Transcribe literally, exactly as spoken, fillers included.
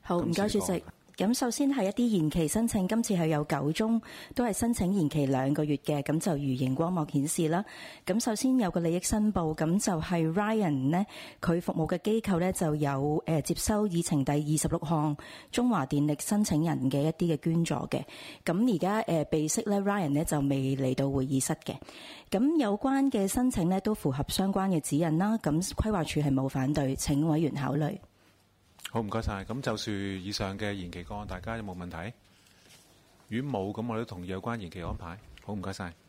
好，唔該主席。咁首先係一啲延期申請，今次係有九宗，都係申請延期兩個月嘅，咁就如熒光幕顯示啦。咁首先有個利益申報，咁就係 Ryan 呢，佢服務嘅機構呢就有誒、呃、接收議程第二十六項中華電力申請人嘅一啲嘅捐助嘅。咁而家誒被悉呢 Ryan 呢就未嚟到會議室嘅。咁有關嘅申請呢都符合相關嘅指引啦。咁規劃署係冇反對，請委員考慮。 好，唔該晒。咁就算以上嘅延期個案，大家有冇問題？如果冇，咁我都同意有關延期安排。好，唔該晒。